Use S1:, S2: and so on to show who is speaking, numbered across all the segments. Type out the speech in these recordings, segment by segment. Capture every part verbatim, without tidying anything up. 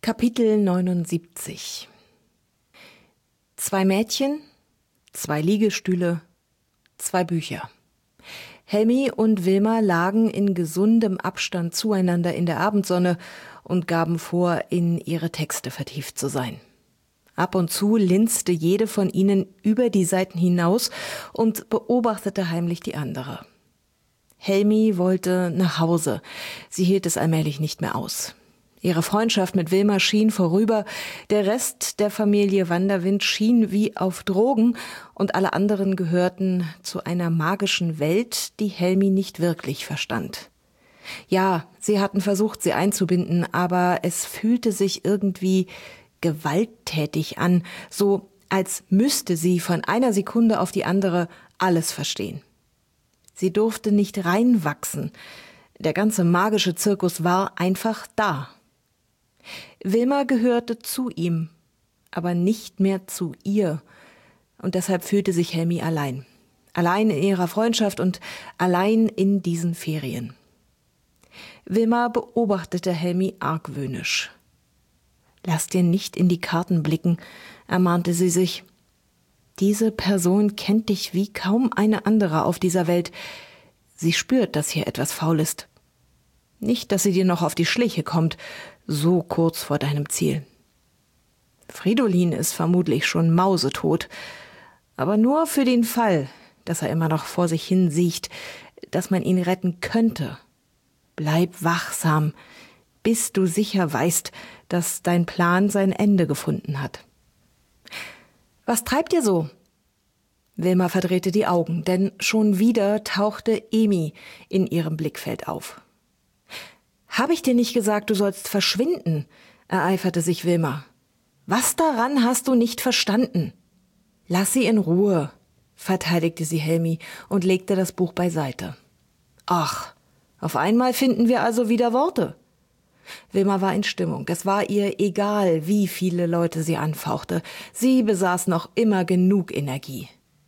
S1: Kapitel neunundsiebzig. Zwei Mädchen, zwei Liegestühle, zwei Bücher. Helmi und Wilma lagen in gesundem Abstand zueinander in der Abendsonne und gaben vor, in ihre Texte vertieft zu sein. Ab und zu linste jede von ihnen über die Seiten hinaus und beobachtete heimlich die andere. Helmi wollte nach Hause. Sie hielt es allmählich nicht mehr aus. Ihre Freundschaft mit Wilma schien vorüber, der Rest der Familie Wanderwind schien wie auf Drogen und alle anderen gehörten zu einer magischen Welt, die Helmi nicht wirklich verstand. Ja, sie hatten versucht, sie einzubinden, aber es fühlte sich irgendwie gewalttätig an, so als müsste sie von einer Sekunde auf die andere alles verstehen. Sie durfte nicht reinwachsen. Der ganze magische Zirkus war einfach da. Wilma gehörte zu ihm, aber nicht mehr zu ihr. Und deshalb fühlte sich Helmi allein. Allein in ihrer Freundschaft und allein in diesen Ferien. Wilma beobachtete Helmi argwöhnisch. »Lass dir nicht in die Karten blicken«, ermahnte sie sich. »Diese Person kennt dich wie kaum eine andere auf dieser Welt. Sie spürt, dass hier etwas faul ist. Nicht, dass sie dir noch auf die Schliche kommt, so kurz vor deinem Ziel. Fridolin ist vermutlich schon mausetot, aber nur für den Fall, dass er immer noch vor sich hin siecht, dass man ihn retten könnte. Bleib wachsam, bis du sicher weißt, dass dein Plan sein Ende gefunden hat.« »Was treibt ihr so?« Wilma verdrehte die Augen, denn schon wieder tauchte Emi in ihrem Blickfeld auf. »Habe ich dir nicht gesagt, du sollst verschwinden?« ereiferte sich Wilma. »Was daran hast du nicht verstanden?« »Lass sie in Ruhe«, verteidigte sie Helmi und legte das Buch beiseite. »Ach, auf einmal finden wir also wieder Worte.« Wilma war in Stimmung. Es war ihr egal, wie viele Leute sie anfauchte. Sie besaß noch immer genug Energie.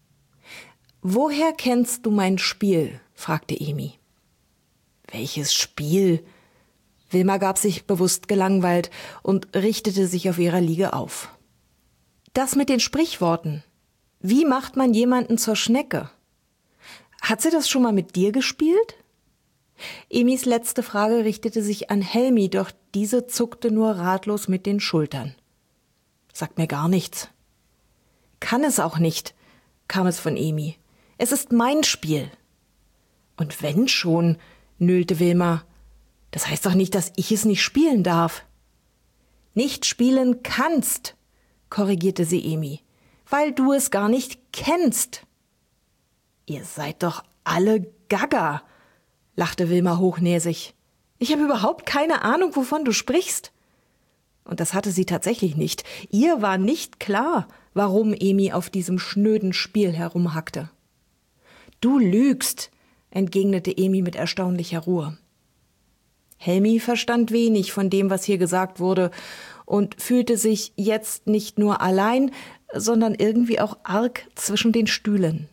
S1: »Woher kennst du mein Spiel?« fragte Emi. »Welches Spiel?« Wilma gab sich bewusst gelangweilt und richtete sich auf ihrer Liege auf. »Das mit den Sprichworten. Wie macht man jemanden zur Schnecke? Hat sie das schon mal mit dir gespielt?« Emis letzte Frage richtete sich an Helmi, doch diese zuckte nur ratlos mit den Schultern. »Sagt mir gar nichts.« »Kann es auch nicht«, kam es von Emi. »Es ist mein Spiel.« »Und wenn schon«, nölte Wilma. »Das heißt doch nicht, dass ich es nicht spielen darf.« »Nicht spielen kannst«, korrigierte sie Emi, »weil du es gar nicht kennst.« »Ihr seid doch alle Gaga«, lachte Wilma hochnäsig. »Ich habe überhaupt keine Ahnung, wovon du sprichst.« Und das hatte sie tatsächlich nicht. Ihr war nicht klar, warum Emi auf diesem schnöden Spiel herumhackte. »Du lügst«, entgegnete Emi mit erstaunlicher Ruhe. Helmi verstand wenig von dem, was hier gesagt wurde, und fühlte sich jetzt nicht nur allein, sondern irgendwie auch arg zwischen den Stühlen.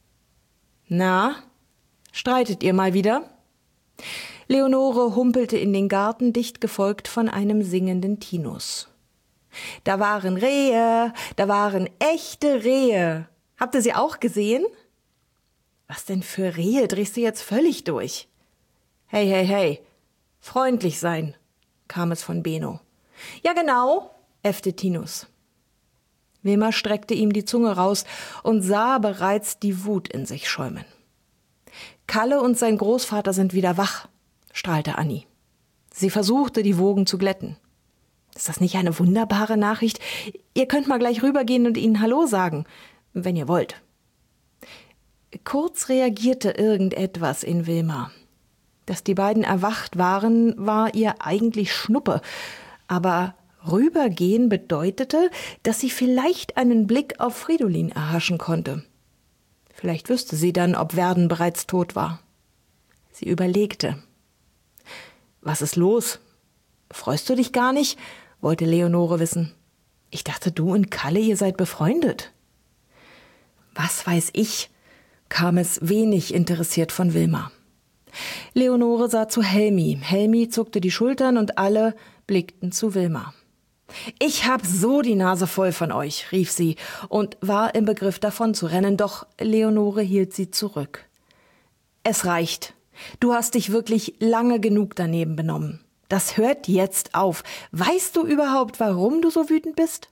S1: »Na, streitet ihr mal wieder?« Leonore humpelte in den Garten, dicht gefolgt von einem singenden Tinus. »Da waren Rehe, da waren echte Rehe. Habt ihr sie auch gesehen?« »Was denn für Rehe? Drehst du jetzt völlig durch?« »Hey, hey, hey, freundlich sein«, kam es von Beno. »Ja genau«, äffte Tinus. Wilma streckte ihm die Zunge raus und sah bereits die Wut in sich schäumen. »Kalle und sein Großvater sind wieder wach«, strahlte Anni. Sie versuchte, die Wogen zu glätten. »Ist das nicht eine wunderbare Nachricht? Ihr könnt mal gleich rübergehen und ihnen Hallo sagen, wenn ihr wollt.« Kurz reagierte irgendetwas in Wilma. Dass die beiden erwacht waren, war ihr eigentlich Schnuppe. Aber rübergehen bedeutete, dass sie vielleicht einen Blick auf Fridolin erhaschen konnte. Vielleicht wüsste sie dann, ob Werden bereits tot war. Sie überlegte. »Was ist los? Freust du dich gar nicht?« wollte Leonore wissen. »Ich dachte, du und Kalle, ihr seid befreundet.« »Was weiß ich?« kam es wenig interessiert von Wilma. Leonore sah zu Helmi. Helmi zuckte die Schultern und alle blickten zu Wilma. »Ich hab so die Nase voll von euch«, rief sie und war im Begriff davon zu rennen, doch Leonore hielt sie zurück. »Es reicht. Du hast dich wirklich lange genug daneben benommen. Das hört jetzt auf. Weißt du überhaupt, warum du so wütend bist?«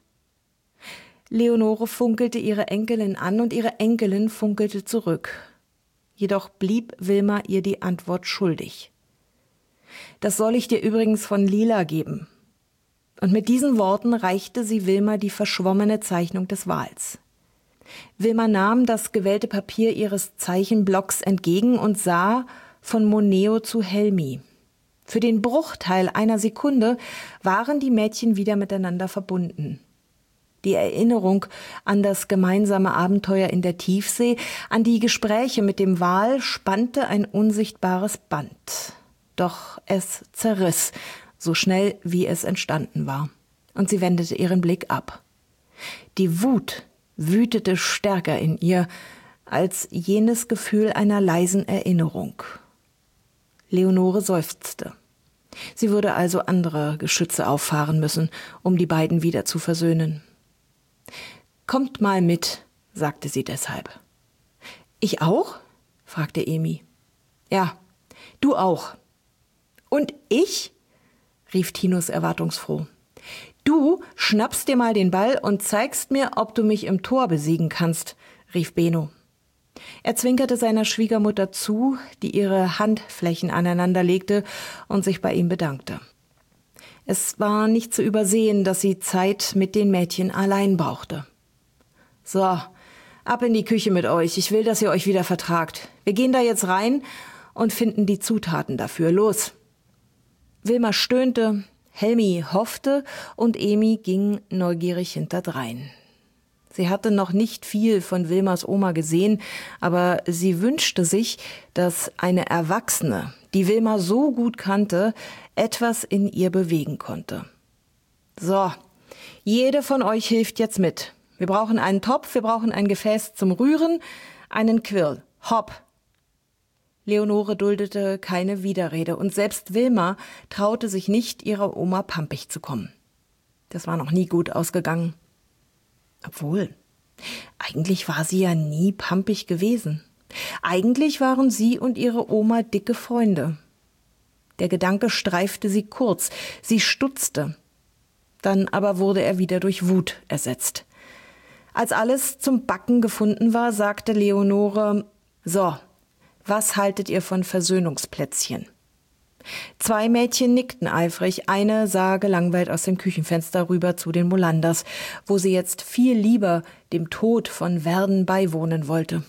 S1: Leonore funkelte ihre Enkelin an und ihre Enkelin funkelte zurück. Jedoch blieb Wilma ihr die Antwort schuldig. »Das soll ich dir übrigens von Lila geben.« Und mit diesen Worten reichte sie Wilma die verschwommene Zeichnung des Wals. Wilma nahm das gewellte Papier ihres Zeichenblocks entgegen und sah von Moneo zu Helmi. Für den Bruchteil einer Sekunde waren die Mädchen wieder miteinander verbunden. Die Erinnerung an das gemeinsame Abenteuer in der Tiefsee, an die Gespräche mit dem Wal spannte ein unsichtbares Band. Doch es zerriss, so schnell wie es entstanden war, und sie wendete ihren Blick ab. Die Wut wütete stärker in ihr als jenes Gefühl einer leisen Erinnerung. Leonore seufzte. Sie würde also andere Geschütze auffahren müssen, um die beiden wieder zu versöhnen. »Kommt mal mit«, sagte sie deshalb. »Ich auch?« fragte Emi. »Ja, du auch.« »Und ich?« rief Tinus erwartungsfroh. »Du schnappst dir mal den Ball und zeigst mir, ob du mich im Tor besiegen kannst«, rief Benno. Er zwinkerte seiner Schwiegermutter zu, die ihre Handflächen aneinander legte und sich bei ihm bedankte. Es war nicht zu übersehen, dass sie Zeit mit den Mädchen allein brauchte. »So, ab in die Küche mit euch. Ich will, dass ihr euch wieder vertragt. Wir gehen da jetzt rein und finden die Zutaten dafür. Los!« Wilma stöhnte, Helmi hoffte und Emi ging neugierig hinterdrein. Sie hatte noch nicht viel von Wilmas Oma gesehen, aber sie wünschte sich, dass eine Erwachsene, die Wilma so gut kannte, etwas in ihr bewegen konnte. »So, jede von euch hilft jetzt mit. Wir brauchen einen Topf, wir brauchen ein Gefäß zum Rühren, einen Quirl. Hopp!« Leonore duldete keine Widerrede und selbst Wilma traute sich nicht, ihrer Oma pampig zu kommen. Das war noch nie gut ausgegangen. Obwohl, eigentlich war sie ja nie pampig gewesen. Eigentlich waren sie und ihre Oma dicke Freunde. Der Gedanke streifte sie kurz, sie stutzte. Dann aber wurde er wieder durch Wut ersetzt. Als alles zum Backen gefunden war, sagte Leonore: »So, was haltet ihr von Versöhnungsplätzchen?« Zwei Mädchen nickten eifrig, eine sah gelangweilt aus dem Küchenfenster rüber zu den Molanders, wo sie jetzt viel lieber dem Tod von Werden beiwohnen wollte.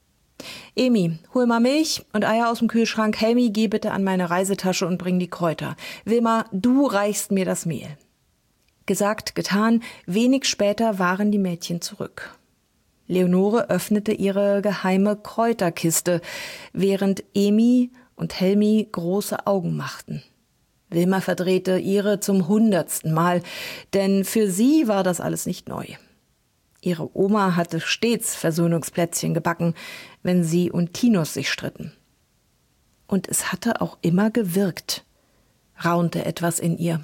S1: »Emi, hol mal Milch und Eier aus dem Kühlschrank. Helmi, geh bitte an meine Reisetasche und bring die Kräuter. Wilma, du reichst mir das Mehl.« Gesagt, getan, wenig später waren die Mädchen zurück. Leonore öffnete ihre geheime Kräuterkiste, während Emi und Helmi große Augen machten. Wilma verdrehte ihre zum hundertsten Mal, denn für sie war das alles nicht neu. Ihre Oma hatte stets Versöhnungsplätzchen gebacken, wenn sie und Tinus sich stritten. Und es hatte auch immer gewirkt, raunte etwas in ihr.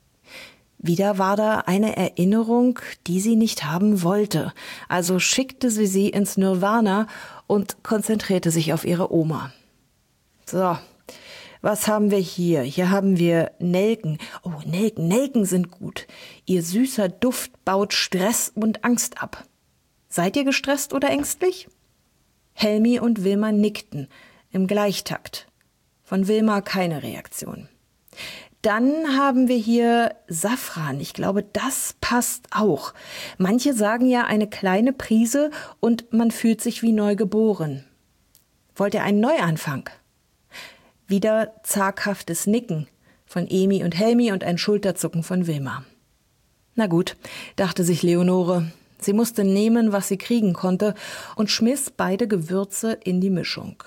S1: Wieder war da eine Erinnerung, die sie nicht haben wollte, also schickte sie sie ins Nirvana und konzentrierte sich auf ihre Oma. »So, was haben wir hier? Hier haben wir Nelken. Oh, Nelken, Nelken sind gut. Ihr süßer Duft baut Stress und Angst ab. Seid ihr gestresst oder ängstlich?« Helmi und Wilma nickten im Gleichtakt. Von Wilma keine Reaktion. Dann haben wir hier Safran. Ich glaube, das passt auch. Manche sagen ja eine kleine Prise und man fühlt sich wie neu geboren. Wollt ihr einen Neuanfang? Wieder zaghaftes Nicken von Emi und Helmi und ein Schulterzucken von Wilma. Na gut, dachte sich Leonore. Sie musste nehmen, was sie kriegen konnte, und schmiss beide Gewürze in die Mischung.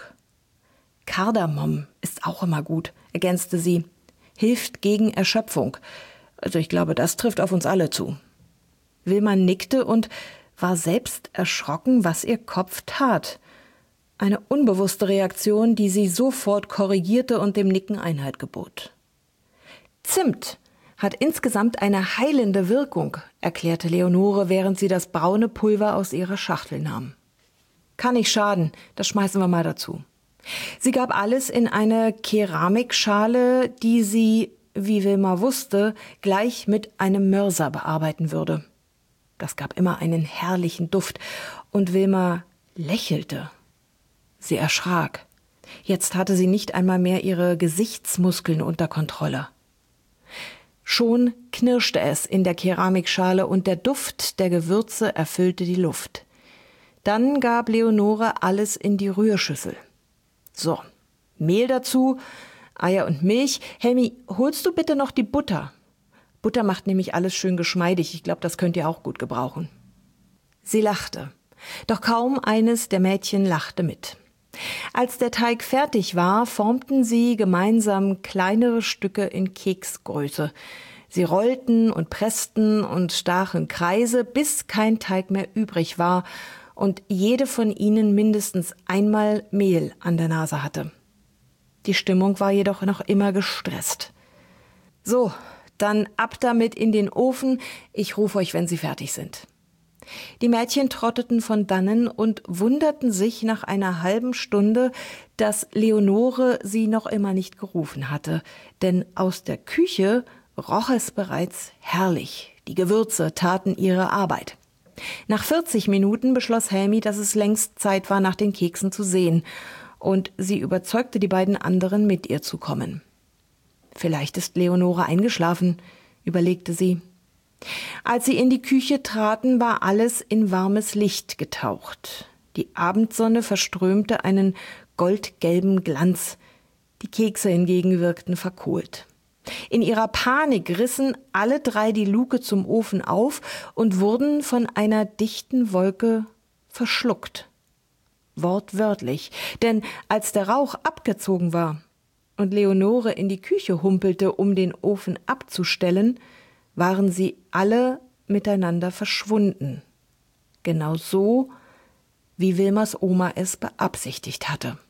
S1: Kardamom ist auch immer gut, ergänzte sie. Hilft gegen Erschöpfung. Also ich glaube, das trifft auf uns alle zu. Wilma nickte und war selbst erschrocken, was ihr Kopf tat. Eine unbewusste Reaktion, die sie sofort korrigierte und dem Nicken Einhalt gebot. Zimt hat insgesamt eine heilende Wirkung, erklärte Leonore, während sie das braune Pulver aus ihrer Schachtel nahm. Kann nicht schaden, das schmeißen wir mal dazu. Sie gab alles in eine Keramikschale, die sie, wie Wilma wusste, gleich mit einem Mörser bearbeiten würde. Das gab immer einen herrlichen Duft, und Wilma lächelte. Sie erschrak. Jetzt hatte sie nicht einmal mehr ihre Gesichtsmuskeln unter Kontrolle. Schon knirschte es in der Keramikschale und der Duft der Gewürze erfüllte die Luft. Dann gab Leonore alles in die Rührschüssel. So, Mehl dazu, Eier und Milch. Helmi, holst du bitte noch die Butter? Butter macht nämlich alles schön geschmeidig. Ich glaube, das könnt ihr auch gut gebrauchen. Sie lachte. Doch kaum eines der Mädchen lachte mit. Als der Teig fertig war, formten sie gemeinsam kleinere Stücke in Keksgröße. Sie rollten und pressten und stachen Kreise, bis kein Teig mehr übrig war und jede von ihnen mindestens einmal Mehl an der Nase hatte. Die Stimmung war jedoch noch immer gestresst. So, dann ab damit in den Ofen. Ich rufe euch, wenn sie fertig sind. Die Mädchen trotteten von dannen und wunderten sich nach einer halben Stunde, dass Leonore sie noch immer nicht gerufen hatte, denn aus der Küche roch es bereits herrlich. Die Gewürze taten ihre Arbeit. Nach vierzig Minuten beschloss Helmi, dass es längst Zeit war, nach den Keksen zu sehen, und sie überzeugte die beiden anderen, mit ihr zu kommen. Vielleicht ist Leonore eingeschlafen, überlegte sie. Als sie in die Küche traten, war alles in warmes Licht getaucht. Die Abendsonne verströmte einen goldgelben Glanz. Die Kekse hingegen wirkten verkohlt. In ihrer Panik rissen alle drei die Luke zum Ofen auf und wurden von einer dichten Wolke verschluckt. Wortwörtlich, denn als der Rauch abgezogen war und Leonore in die Küche humpelte, um den Ofen abzustellen, waren sie alle miteinander verschwunden. Genau so, wie Wilmas Oma es beabsichtigt hatte.